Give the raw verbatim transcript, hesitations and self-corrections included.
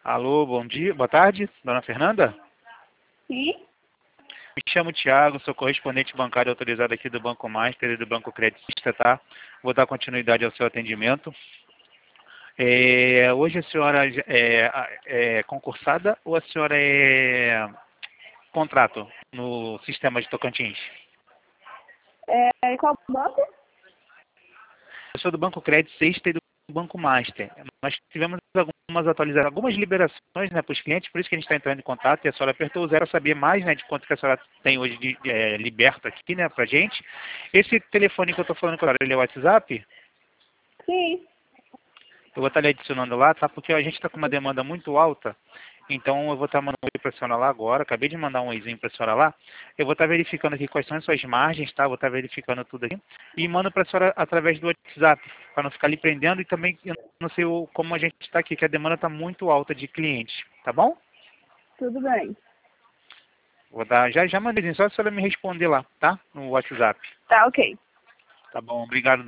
Alô, bom dia, boa tarde, dona Fernanda? Sim? Me chamo Thiago, sou correspondente bancário autorizado aqui do Banco Master e do Banco Creditista, tá? Vou dar continuidade ao seu atendimento. É, hoje a senhora é, é concursada ou a senhora é contrato no sistema de Tocantins? É, qual banco? Eu sou do Banco Creditista e do Banco Master. Nós tivemos algumas atualizações, algumas liberações, né, para os clientes, por isso que a gente está entrando em contato, e a senhora apertou o zero para saber mais, né, de quanto que a senhora tem hoje de, de, é, liberto aqui, né, para gente. Esse telefone que eu estou falando com a senhora, ele é o WhatsApp? Sim. Eu vou estar lhe adicionando lá, tá? Porque a gente está com uma demanda muito alta, então eu vou estar mandando um oi para a senhora lá agora, acabei de mandar um oizinho para a senhora lá, eu vou estar verificando aqui quais são as suas margens, tá? Vou estar verificando tudo aqui, e mando para a senhora através do WhatsApp, para não ficar lhe prendendo, e também eu não sei o, como a gente está aqui, que a demanda está muito alta de clientes, tá bom? Tudo bem. Vou dar, já, já mandei, só a senhora me responder lá, tá? No WhatsApp. Tá, ok. Tá bom, obrigado.